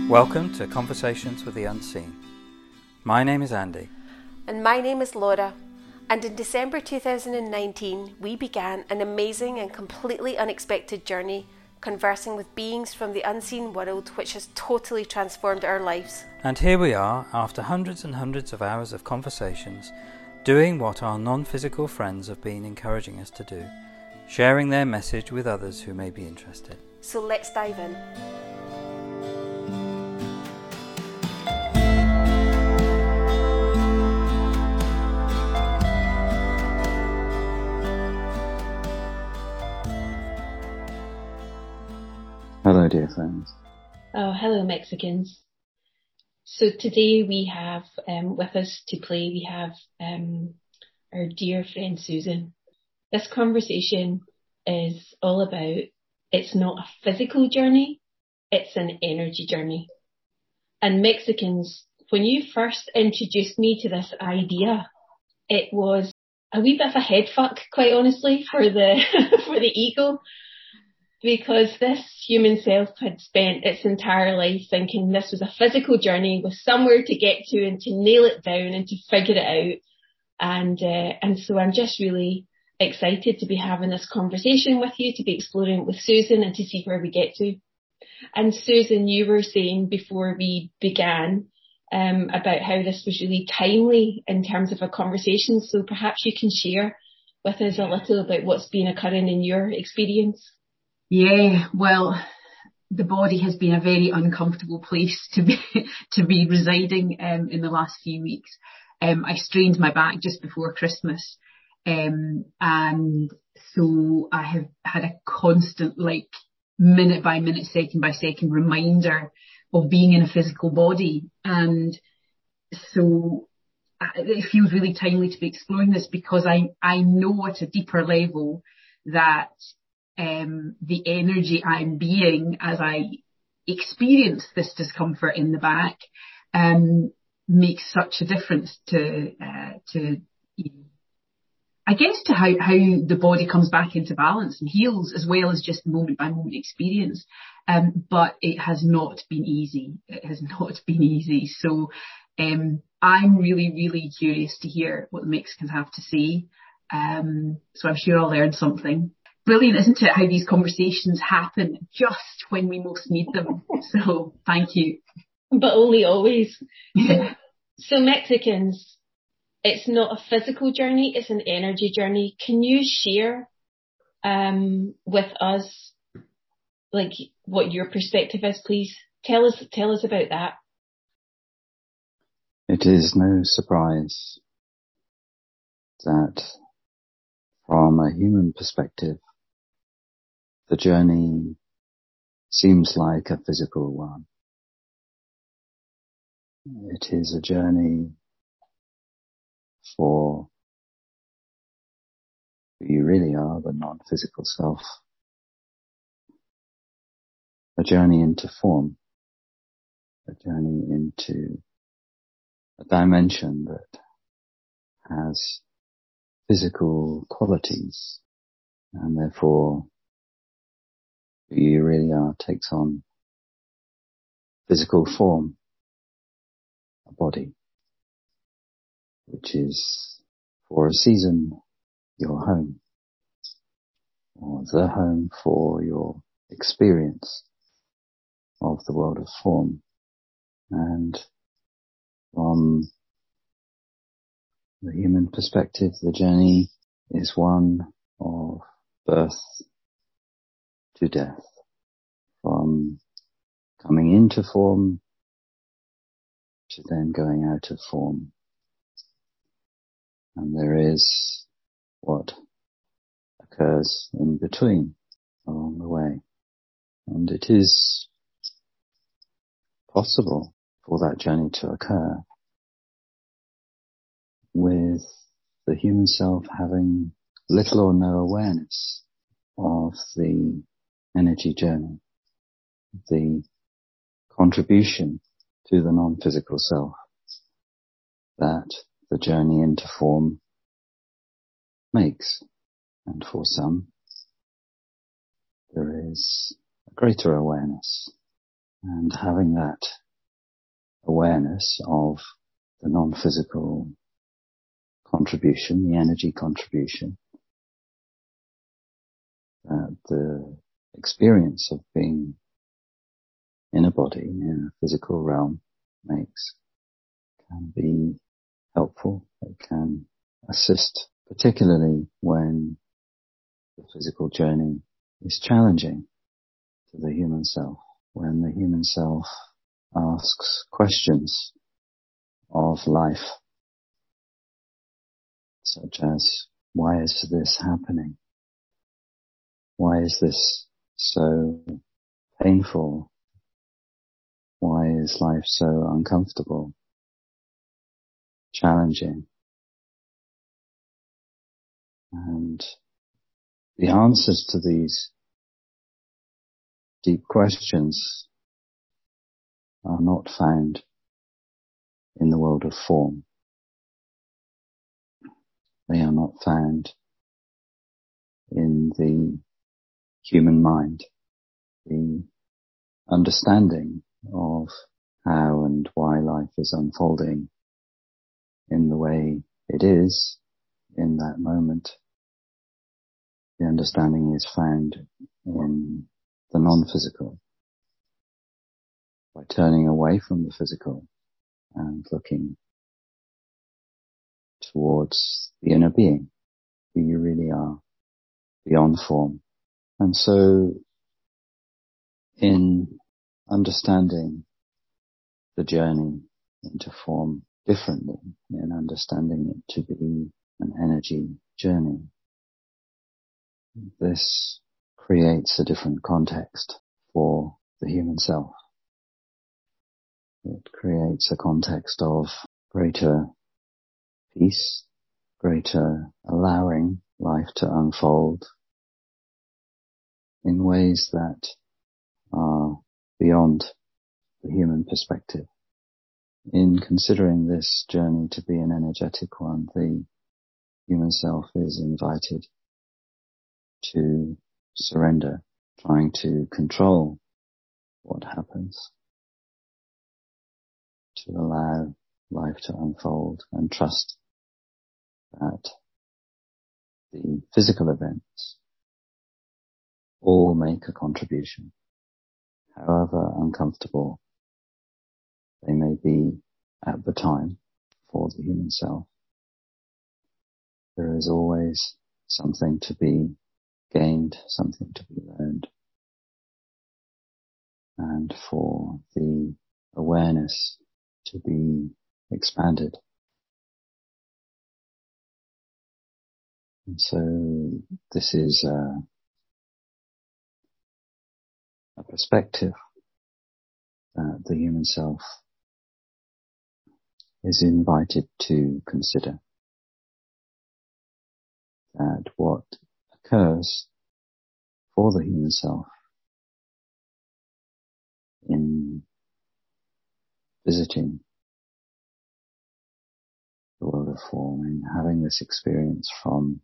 Welcome to Conversations with the Unseen. My name is Andy. And my name is Laura. And in December 2019, we began an amazing and completely unexpected journey, conversing with beings from the unseen world, which has totally transformed our lives. And here we are, after hundreds and hundreds of hours of conversations, doing what our non-physical friends have been encouraging us to do, sharing their message with others who may be interested. So let's dive in. Hello, dear friends. Oh, hello, Mexicans. So today we have with us to play, we have our dear friend Susan. This conversation is all about, it's not a physical journey, it's an energy journey. And Mexicans, when you first introduced me to this idea, it was a wee bit of a head fuck, quite honestly, for the for the ego. Because this human self had spent its entire life thinking this was a physical journey with somewhere to get to and to nail it down and to figure it out. And so I'm just really excited to be having this conversation with you, to be exploring it with Susan and to see where we get to. And Susan, you were saying before we began about how this was really timely in terms of a conversation. So perhaps you can share with us a little about what's been occurring in your experience. Yeah, well, the body has been a very uncomfortable place to be residing in the last few weeks. I strained my back just before Christmas, and so I have had a constant, minute by minute, second by second reminder of being in a physical body, and so it feels really timely to be exploring this because I know at a deeper level that the energy I'm being as I experience this discomfort in the back makes such a difference to I guess to how the body comes back into balance and heals, as well as just moment by moment experience. But it has not been easy. It has not been easy. So I'm really, really curious to hear what the Mexicans have to say. So I'm sure I'll learn something. Brilliant, isn't it, how these conversations happen just when we most need them. So thank you. But only always. So Mexicans, it's not a physical journey, it's an energy journey. Can you share with us what your perspective is, please? Tell us about that. It is no surprise that from a human perspective, the journey seems like a physical one. It is a journey for who you really are, the non-physical self. A journey into form. A journey into a dimension that has physical qualities, and therefore who you really are takes on physical form, a body, which is for a season your home, or the home for your experience of the world of form. And from the human perspective, the journey is one of birth to death, from coming into form to then going out of form. And there is what occurs in between along the way. And it is possible for that journey to occur with the human self having little or no awareness of the energy journey, the contribution to the non-physical self that the journey into form makes. And for some, there is a greater awareness, and having that awareness of the non-physical contribution, the energy contribution, that the experience of being in a body, in a physical realm, makes, can be helpful. It can assist, particularly when the physical journey is challenging to the human self, when the human self asks questions of life, such as, why is this happening? Why is this so painful? Why is life so uncomfortable, challenging? And the answers to these deep questions are not found in the world of form. They are not found in the human mind. The understanding of how and why life is unfolding in the way it is in that moment, the understanding is found in the non-physical. By turning away from the physical and looking towards the inner being, who you really are, beyond form. And so, in understanding the journey into form differently, in understanding it to be an energy journey, this creates a different context for the human self. It creates a context of greater peace, greater allowing life to unfold in ways that are beyond the human perspective. In considering this journey to be an energetic one, the human self is invited to surrender, trying to control what happens, to allow life to unfold and trust that the physical events all make a contribution, however uncomfortable they may be at the time for the human self. There is always something to be gained, something to be learned, and for the awareness to be expanded. And so this is a perspective that the human self is invited to consider. That what occurs for the human self in visiting the world of form, in having this experience from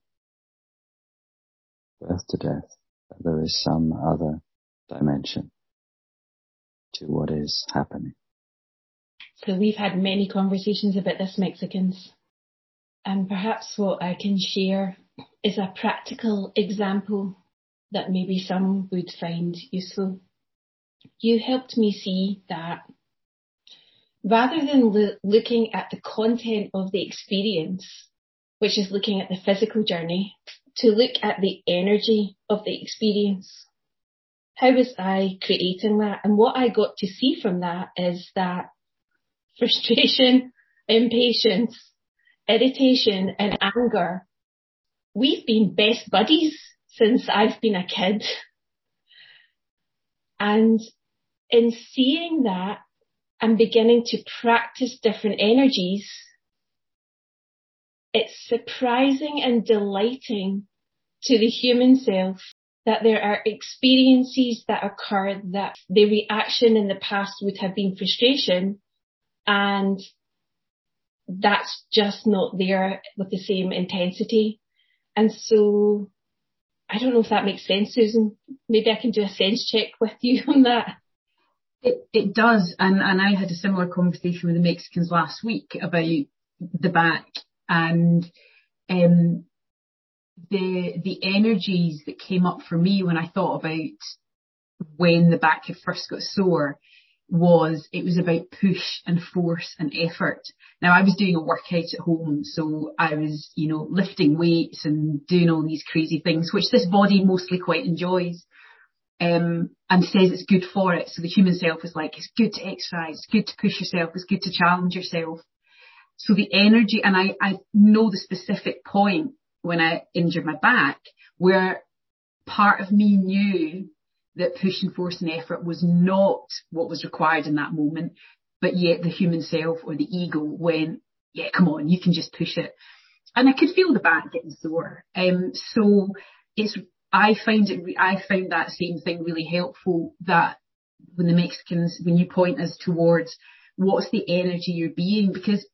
birth to death, that there is some other dimension to what is happening. So we've had many conversations about this, Mexicans, and perhaps what I can share is a practical example that maybe some would find useful. You helped me see that rather than looking at the content of the experience, which is looking at the physical journey, to look at the energy of the experience. How was I creating that? And what I got to see from that is that frustration, impatience, irritation and anger, we've been best buddies since I've been a kid. And in seeing that and beginning to practice different energies, it's surprising and delighting to the human self that there are experiences that occur that the reaction in the past would have been frustration, and that's just not there with the same intensity. And so, I don't know if that makes sense, Susan. Maybe I can do a sense check with you on that. It does, and I had a similar conversation with the Mexicans last week about the back and the energies that came up for me when I thought about when the back had first got sore it was about push and force and effort. Now I was doing a workout at home, so I was, lifting weights and doing all these crazy things, which this body mostly quite enjoys, and says it's good for it. So the human self is like, it's good to exercise, it's good to push yourself, it's good to challenge yourself. So the energy, and I know the specific point when I injured my back where part of me knew that push and force and effort was not what was required in that moment, but yet the human self or the ego went, yeah, come on, you can just push it. And I could feel the back getting sore. So I found that same thing really helpful, that when you point us towards what's the energy you're being, because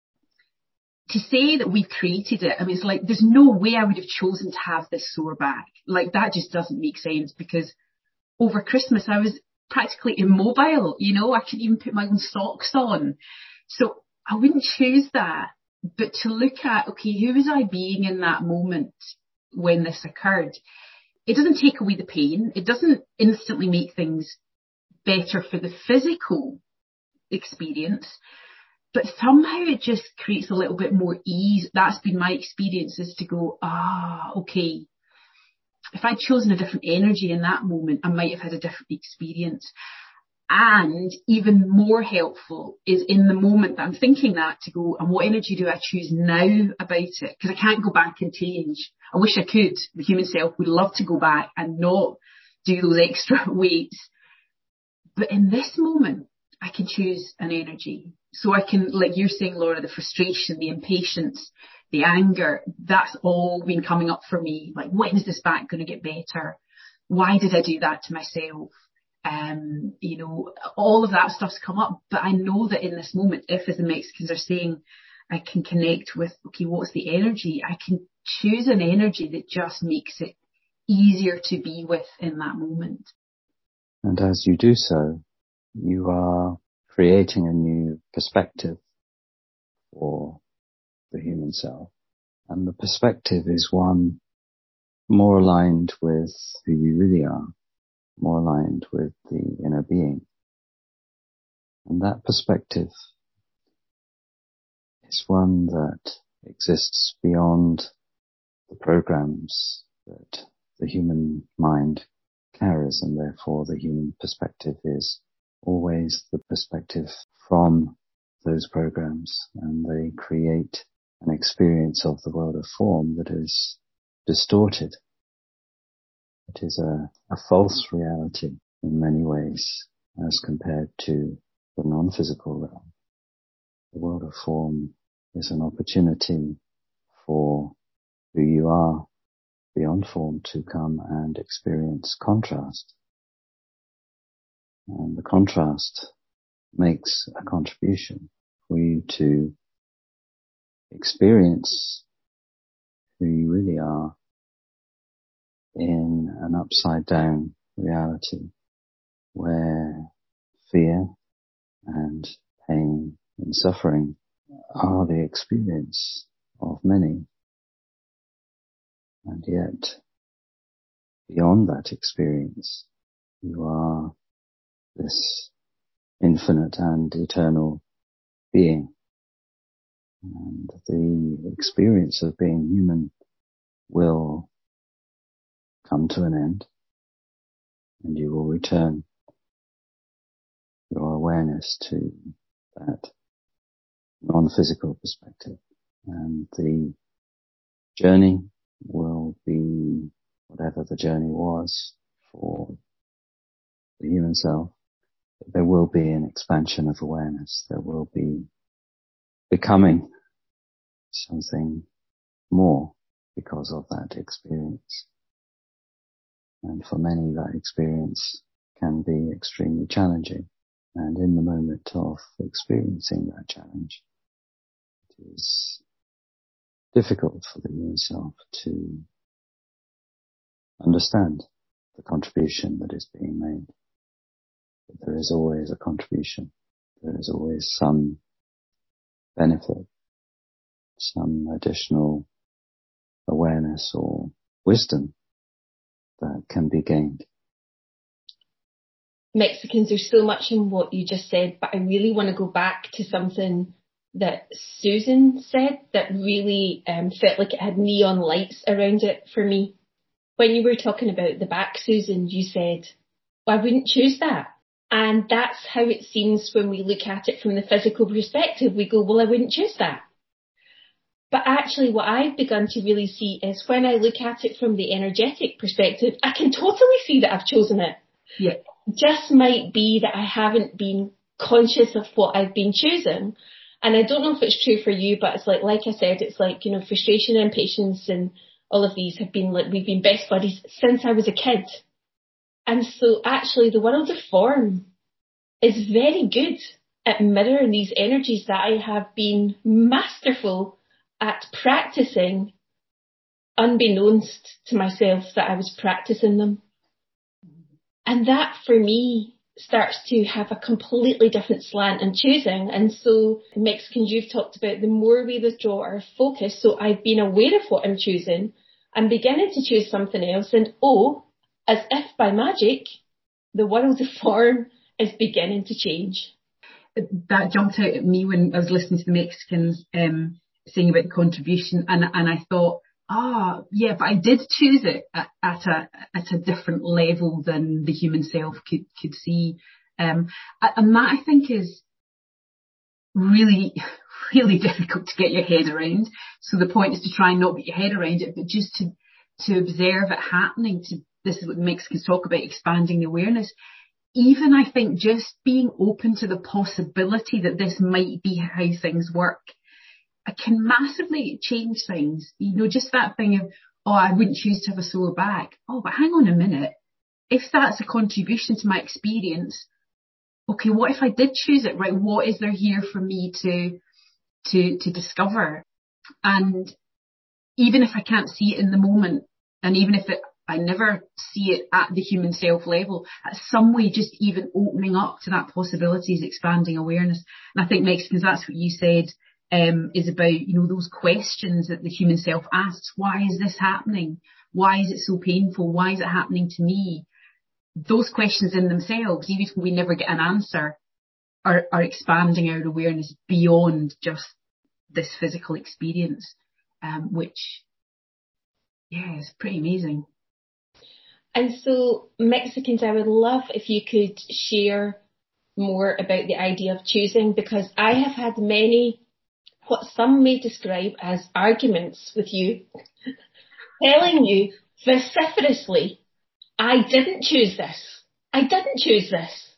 to say that we've created it, I mean, it's like, there's no way I would have chosen to have this sore back. Like, that just doesn't make sense, because over Christmas I was practically immobile, I couldn't even put my own socks on. So I wouldn't choose that. But to look at, okay, who was I being in that moment when this occurred? It doesn't take away the pain. It doesn't instantly make things better for the physical experience, but somehow it just creates a little bit more ease. That's been my experience, is to go, okay, if I'd chosen a different energy in that moment, I might have had a different experience. And even more helpful is in the moment that I'm thinking that, to go, and what energy do I choose now about it? Because I can't go back and change. I wish I could. The human self would love to go back and not do those extra weights. But in this moment, I can choose an energy. So I can, like you're saying, Laura, the frustration, the impatience, the anger, that's all been coming up for me. Like, when is this back going to get better? Why did I do that to myself? All of that stuff's come up. But I know that in this moment, if, as the Mexicans are saying, I can connect with, okay, what's the energy? I can choose an energy that just makes it easier to be with in that moment. And as you do so, you are creating a new perspective for the human self. And the perspective is one more aligned with who you really are, more aligned with the inner being. And that perspective is one that exists beyond the programs that the human mind carries, and therefore the human perspective is always the perspective from those programs, and they create an experience of the world of form that is distorted. It is a false reality in many ways as compared to the non-physical realm. The world of form is an opportunity for who you are beyond form to come and experience contrast. And the contrast makes a contribution for you to experience who you really are in an upside down reality where fear and pain and suffering are the experience of many. And yet, beyond that experience, you are this infinite and eternal being. And the experience of being human will come to an end, and you will return your awareness to that non-physical perspective. And the journey will be whatever the journey was for the human self. There will be an expansion of awareness. There will be becoming something more because of that experience. And for many, that experience can be extremely challenging. And in the moment of experiencing that challenge, it is difficult for the human self to understand the contribution that is being made. But there is always a contribution. There is always some benefit, some additional awareness or wisdom that can be gained. Mexicans, there's so much in what you just said, but I really want to go back to something that Susan said that really felt like it had neon lights around it for me. When you were talking about the back, Susan, you said, well, I wouldn't choose that. And that's how it seems when we look at it from the physical perspective. We go, well, I wouldn't choose that. But actually what I've begun to really see is when I look at it from the energetic perspective, I can totally see that I've chosen it. Yeah. Just might be that I haven't been conscious of what I've been choosing. And I don't know if it's true for you, but it's like I said, it's like, you know, frustration and patience and all of these have been like, we've been best buddies since I was a kid. And so actually the world of form is very good at mirroring these energies that I have been masterful at practicing, unbeknownst to myself that I was practicing them. And that for me starts to have a completely different slant in choosing. And so Mexicans, you've talked about the more we withdraw our focus. So I've been aware of what I'm choosing. I'm beginning to choose something else. And as if by magic, the world of form is beginning to change. That jumped out at me when I was listening to the Mexicans saying about the contribution, and I thought, yeah, but I did choose it at a different level than the human self could see, and that I think is really, really difficult to get your head around. So the point is to try and not get your head around it, but just to observe it happening. This is what the Mexicans talk about, expanding the awareness. Even I think just being open to the possibility that this might be how things work, it can massively change things. You know, just that thing of, I wouldn't choose to have a sore back. But hang on a minute. If that's a contribution to my experience, okay, what if I did choose it, right? What is there here for me to discover? And even if I can't see it in the moment, and even if I never see it at the human self level, at some way just even opening up to that possibility is expanding awareness. And I think Mexicans, that's what you said, is about, you know, those questions that the human self asks. Why is this happening? Why is it so painful? Why is it happening to me? Those questions in themselves, even if we never get an answer, are expanding our awareness beyond just this physical experience, which, yeah, is pretty amazing. And so, Mexicans, I would love if you could share more about the idea of choosing, because I have had many, what some may describe as arguments with you, telling you vociferously, I didn't choose this. I didn't choose this.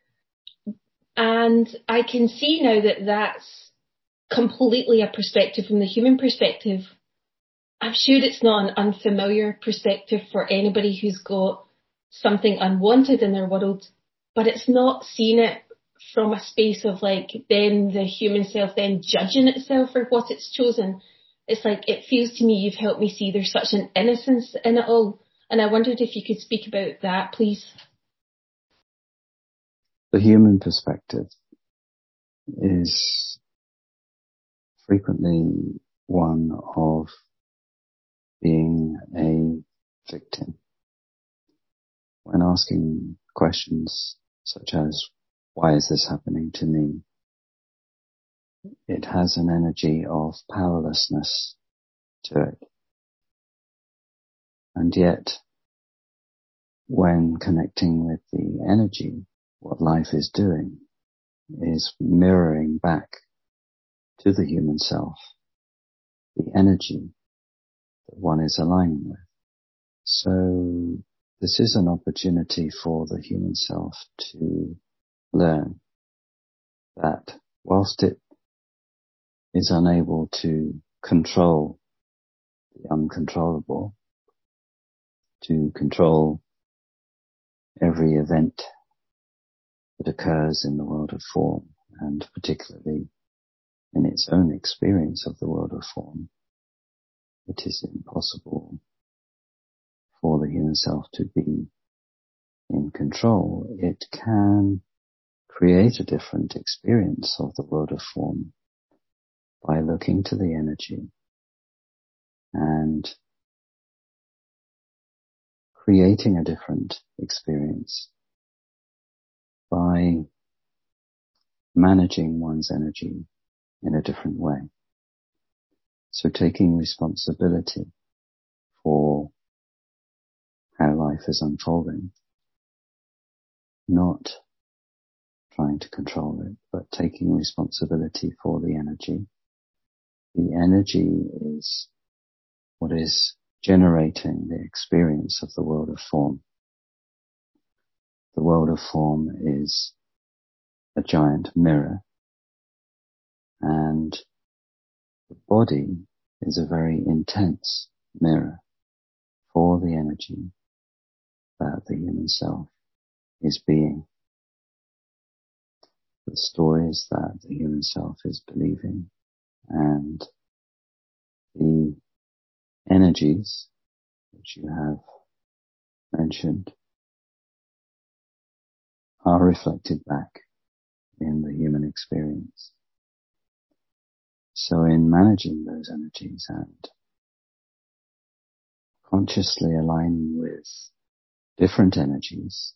And I can see now that that's completely a perspective from the human perspective. I'm sure it's not an unfamiliar perspective for anybody who's got something unwanted in their world, but it's not seeing it from a space of like then the human self then judging itself for what it's chosen. It's like, it feels to me you've helped me see there's such an innocence in it all. And I wondered if you could speak about that, please. The human perspective is frequently one of being a victim. When asking questions such as, why is this happening to me? It has an energy of powerlessness to it. And yet, when connecting with the energy, what life is doing is mirroring back to the human self the energy that one is aligning with. So this is an opportunity for the human self to learn that whilst it is unable to control the uncontrollable, to control every event that occurs in the world of form, and particularly in its own experience of the world of form, it is impossible for the human self to be in control. It can create a different experience of the world of form by looking to the energy and creating a different experience by managing one's energy in a different way. So taking responsibility for how life is unfolding, not trying to control it, but taking responsibility for the energy. The energy is what is generating the experience of the world of form. The world of form is a giant mirror, and the body is a very intense mirror for the energy that the human self is being. The stories that the human self is believing and the energies which you have mentioned are reflected back in the human experience. So in managing those energies and consciously aligning with different energies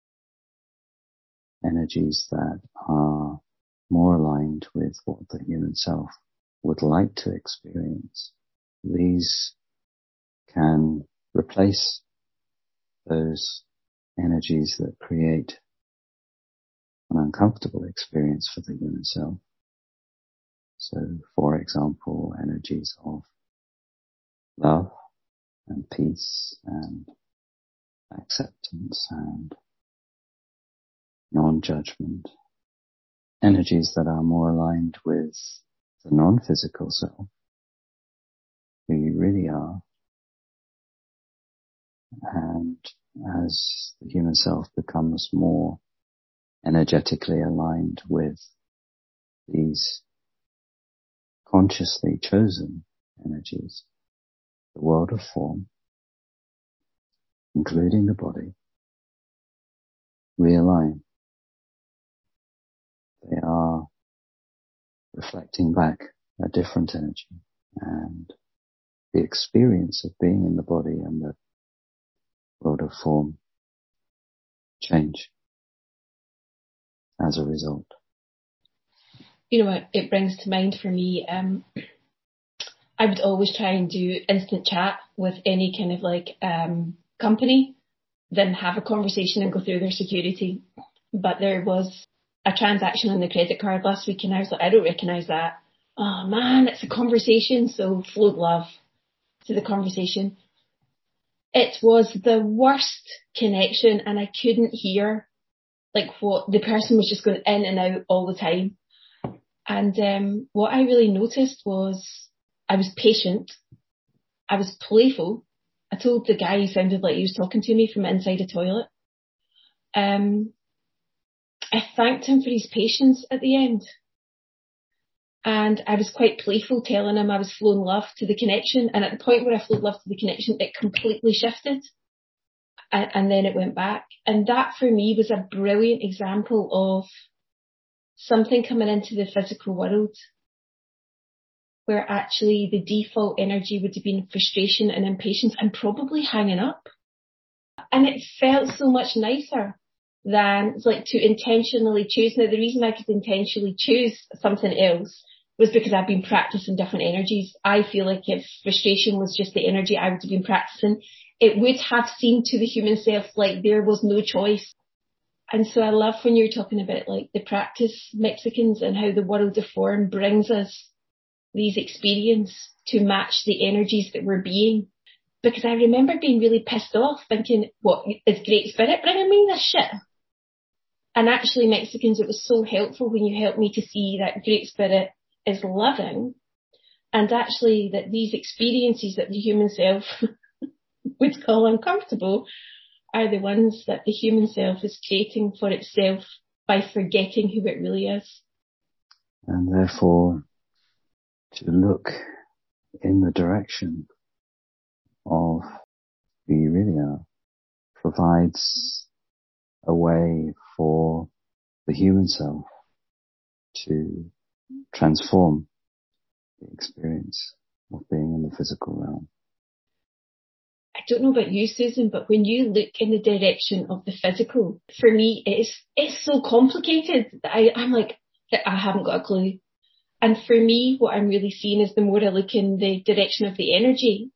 that are more aligned with what the human self would like to experience, these can replace those energies that create an uncomfortable experience for the human self. So, for example, energies of love and peace and acceptance and non-judgment, energies that are more aligned with the non-physical self, who you really are. And as the human self becomes more energetically aligned with these consciously chosen energies, the world of form, including the body, realign. They are reflecting back a different energy, and the experience of being in the body and the world of form change as a result. You know what it brings to mind for me? I would always try and do instant chat with any kind of company, then have a conversation and go through their security. But there was a transaction on the credit card last week and I was like, I don't recognise that. Oh man, it's a conversation. So flowed love to the conversation. It was the worst connection and I couldn't hear what the person was just going in and out all the time. And what I really noticed was I was patient. I was playful. I told the guy he sounded like he was talking to me from inside a toilet. I thanked him for his patience at the end. And I was quite playful telling him I was flowing love to the connection. And at the point where I flowed love to the connection, it completely shifted. And then it went back. And that for me was a brilliant example of something coming into the physical world where actually the default energy would have been frustration and impatience and probably hanging up. And it felt so much nicer than to intentionally choose. Now, the reason I could intentionally choose something else was because I've been practicing different energies. I feel like if frustration was just the energy I would have been practicing, it would have seemed to the human self like there was no choice. And so I love when you're talking about the practice Mexicans and how the world of form brings us these experiences to match the energies that we're being. Because I remember being really pissed off thinking, what is Great Spirit bringing me this shit? And actually Mexicans, it was so helpful when you helped me to see that Great Spirit is loving and actually that these experiences that the human self would call uncomfortable are the ones that the human self is creating for itself by forgetting who it really is. And therefore, to look in the direction of who you really are provides a way for the human self to transform the experience of being in the physical realm. I don't know about you, Susan, but when you look in the direction of the physical, for me, it's so complicated that I'm like, I haven't got a clue. And for me, what I'm really seeing is the more I look in the direction of the energy,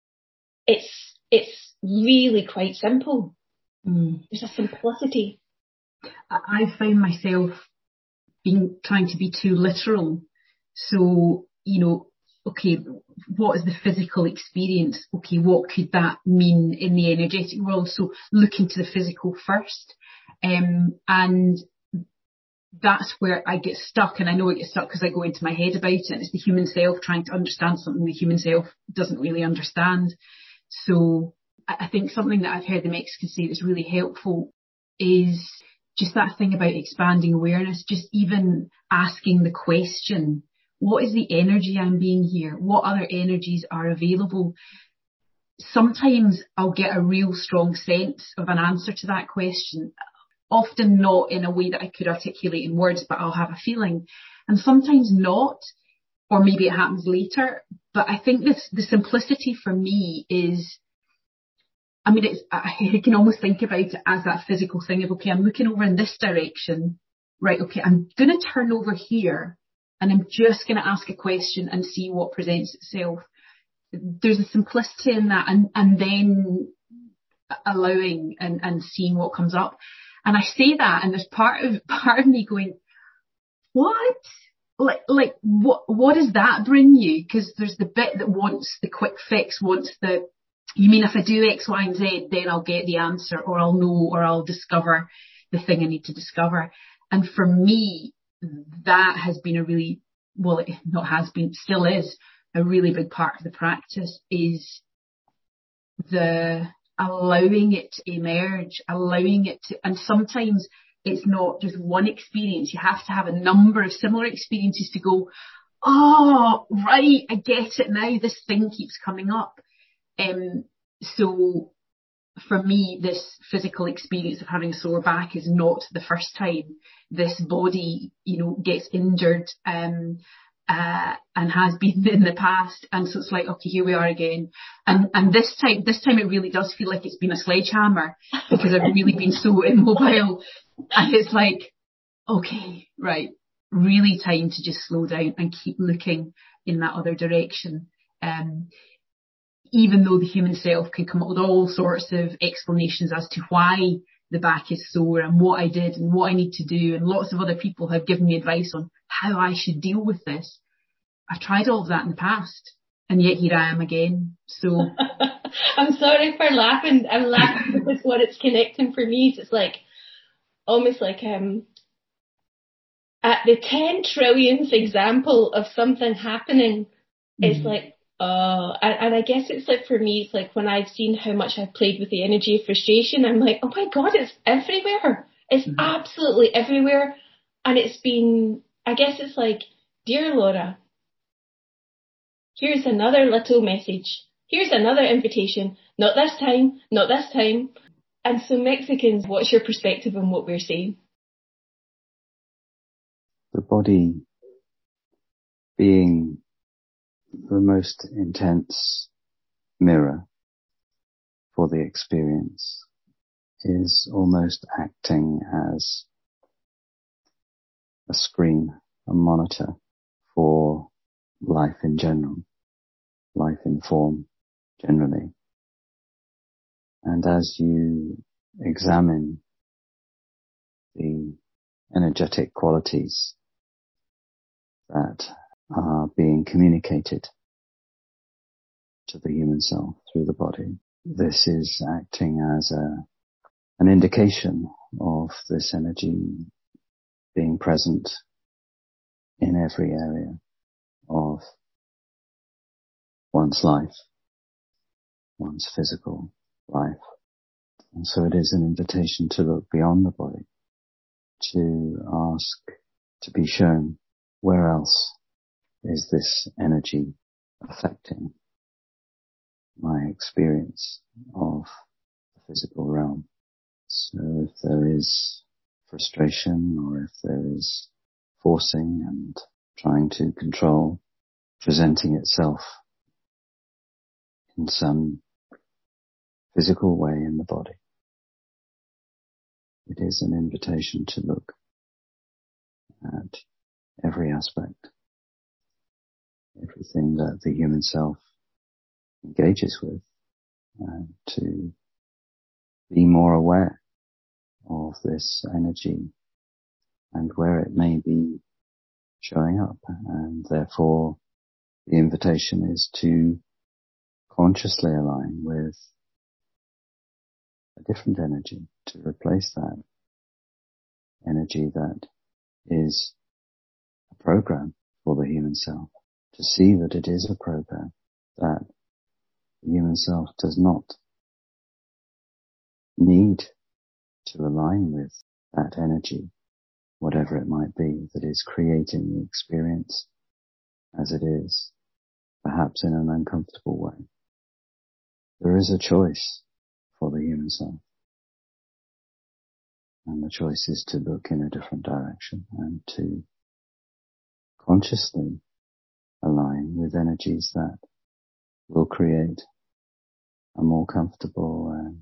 it's really quite simple. There's a simplicity. I've found myself trying to be too literal. So, okay, what is the physical experience? Okay, what could that mean in the energetic world? So look into the physical first. And that's where I get stuck, and I know I get stuck because I go into my head about it, and it's the human self trying to understand something the human self doesn't really understand. So I think something that I've heard the Mexicans say that's really helpful is just that thing about expanding awareness, just even asking the question, what is the energy I'm being here? What other energies are available? Sometimes I'll get a real strong sense of an answer to that question. Often not in a way that I could articulate in words, but I'll have a feeling. And sometimes not, or maybe it happens later. But I think the simplicity for me is, I can almost think about it as that physical thing of, okay, I'm looking over in this direction. Right, okay, I'm going to turn over here and I'm just going to ask a question and see what presents itself. There's a simplicity in that, and then allowing and seeing what comes up. And I say that, and there's part of me going, what? Like what does that bring you? Because there's the bit that wants the quick fix, you mean if I do X, Y, and Z, then I'll get the answer, or I'll know, or I'll discover the thing I need to discover. And for me, that has been still is a really big part of the practice, is the allowing it to emerge, and sometimes it's not just one experience. You have to have a number of similar experiences to go, oh, right, I get it now. This thing keeps coming up. So for me, this physical experience of having a sore back is not the first time this body, gets injured, and has been in the past. And so it's like, okay, here we are again. And this time it really does feel like it's been a sledgehammer, because I've really been so immobile. And it's like, okay, right, really time to just slow down and keep looking in that other direction. Even though the human self can come up with all sorts of explanations as to why the back is sore and what I did and what I need to do. And lots of other people have given me advice on how I should deal with this. I've tried all of that in the past, and yet here I am again. So I'm sorry for laughing. I'm laughing because what it's connecting for me is it's like almost like at the 10 trillionth example of something happening, it's like, and I guess it's like, for me, it's like when I've seen how much I've played with the energy of frustration, I'm like, oh my God, it's everywhere. It's absolutely everywhere. And it's been, I guess it's like, dear Laura, here's another little message. Here's another invitation. Not this time. Not this time. And so Mexicans, what's your perspective on what we're saying? The body being the most intense mirror for the experience is almost acting as a screen, a monitor for life in general, life in form generally. And as you examine the energetic qualities that are being communicated to the human self through the body, this is acting as an indication of this energy being present in every area of one's life, one's physical life. And so it is an invitation to look beyond the body, to ask to be shown where else is this energy affecting my experience of the physical realm. So if there is frustration or if there is forcing and trying to control, presenting itself in some physical way in the body. It is an invitation to look at every aspect, everything that the human self engages with, and to be more aware of this energy and where it may be showing up. And therefore, the invitation is to consciously align with a different energy, to replace that energy that is a program for the human self, to see that it is a program, that the human self does not need to align with that energy, whatever it might be, that is creating the experience as it is, perhaps in an uncomfortable way. There is a choice for the human self, and the choice is to look in a different direction and to consciously align with energies that will create a more comfortable and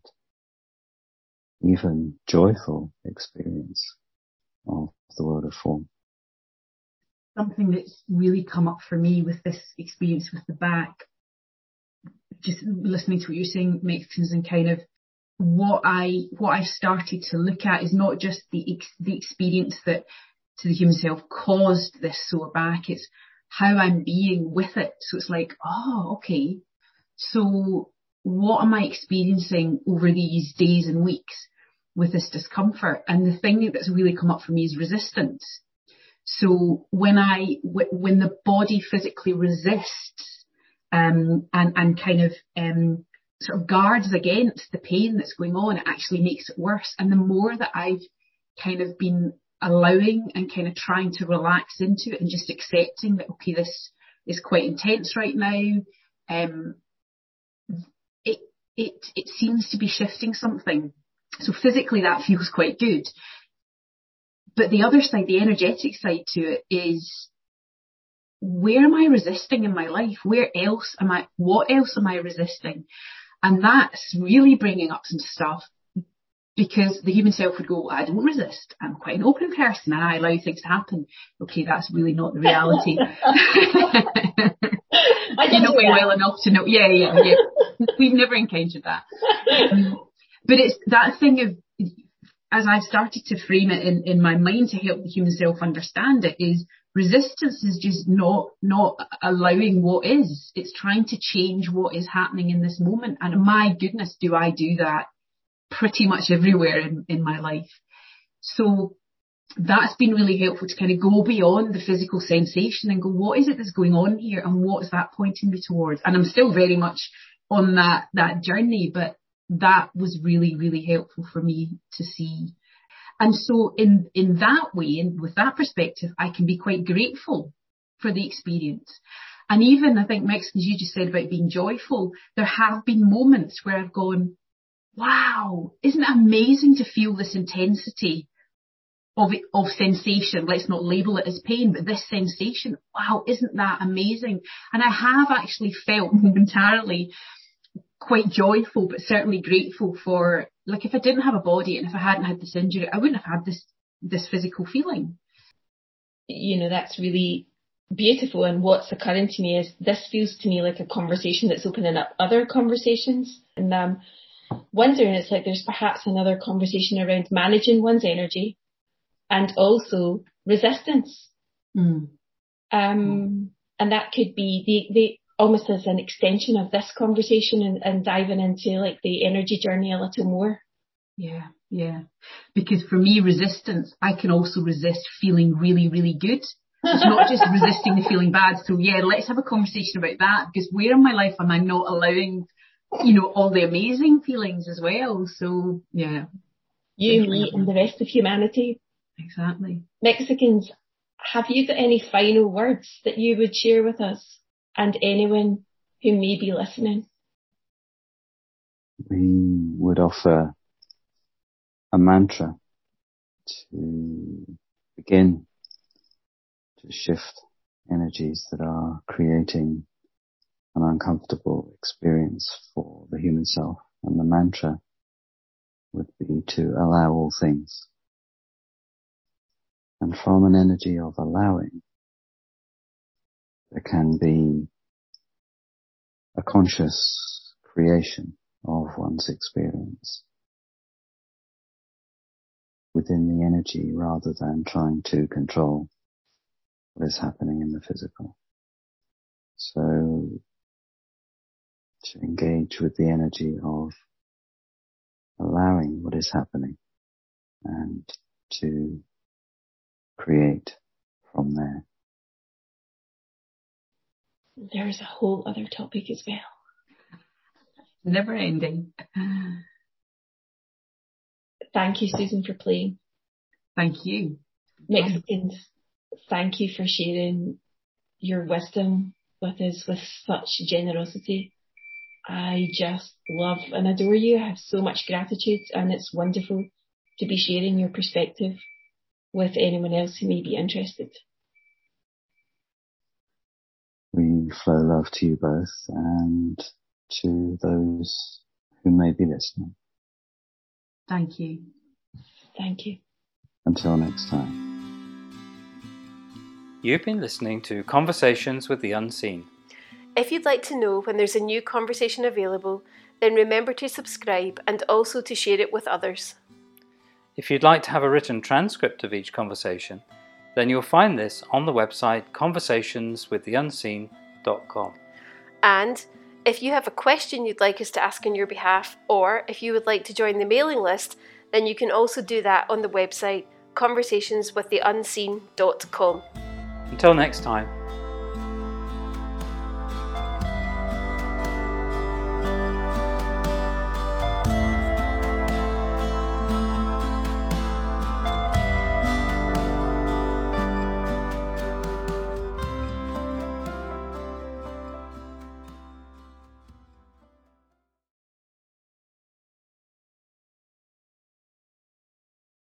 even joyful experience of the world of form. Something that's really come up for me with this experience with the back, just listening to what you're saying, Mexicans, and kind of what I started to look at is not just the experience that to the human self caused this sore back, it's how I'm being with it. So it's like, oh, okay, so what am I experiencing over these days and weeks with this discomfort? And the thing that's really come up for me is resistance. So when the body physically resists and kind of sort of guards against the pain that's going on, it actually makes it worse. And the more that I've kind of been allowing and kind of trying to relax into it and just accepting that, okay, this is quite intense right now, it seems to be shifting something. So physically that feels quite good. But the other side, the energetic side to it is, where am I resisting in my life? What else am I resisting? And that's really bringing up some stuff, because the human self would go, I don't resist. I'm quite an open person and I allow things to happen. Okay, that's really not the reality. You know me well enough to know. Yeah. We've never encountered that. But it's that thing of, as I've started to frame it in my mind to help the human self understand it, is resistance is just not allowing what is. It's trying to change what is happening in this moment. And my goodness, do I do that pretty much everywhere in my life. So that's been really helpful to kind of go beyond the physical sensation and go, what is it that's going on here and what is that pointing me towards? And I'm still very much on that journey, but that was really, really helpful for me to see. And so in that way, and with that perspective, I can be quite grateful for the experience. And even, I think, Mexicans, you just said about being joyful, there have been moments where I've gone, wow, isn't it amazing to feel this intensity of sensation? Let's not label it as pain, but this sensation, wow, isn't that amazing? And I have actually felt momentarily quite joyful, but certainly grateful for, like, if I didn't have a body and if I hadn't had this injury, I wouldn't have had this physical feeling. You know, that's really beautiful. And what's occurring to me is this feels to me like a conversation that's opening up other conversations. And I'm wondering, it's like there's perhaps another conversation around managing one's energy and also resistance. And that could be the almost as an extension of this conversation and diving into like the energy journey a little more. Yeah. Because for me, resistance, I can also resist feeling really, really good. It's not just resisting the feeling bad. So yeah, let's have a conversation about that, because where in my life am I not allowing, all the amazing feelings as well? So yeah. You, me, and the rest of humanity. Exactly. Mexicans, have you got any final words that you would share with us and anyone who may be listening? We would offer a mantra to begin to shift energies that are creating an uncomfortable experience for the human self. And the mantra would be to allow all things. And from an energy of allowing, there can be a conscious creation of one's experience within the energy rather than trying to control what is happening in the physical. So to engage with the energy of allowing what is happening and to create from there. There's a whole other topic as well. Never ending. Thank you, Susan, for playing. Thank you. Mexicans, thank you for sharing your wisdom with us with such generosity. I just love and adore you. I have so much gratitude, and it's wonderful to be sharing your perspective with anyone else who may be interested. We flow love to you both and to those who may be listening. Thank you. Thank you. Until next time. You've been listening to Conversations with the Unseen. If you'd like to know when there's a new conversation available, then remember to subscribe and also to share it with others. If you'd like to have a written transcript of each conversation, then you'll find this on the website conversationswiththeunseen.com. And if you have a question you'd like us to ask on your behalf, or if you would like to join the mailing list, then you can also do that on the website conversationswiththeunseen.com. Until next time.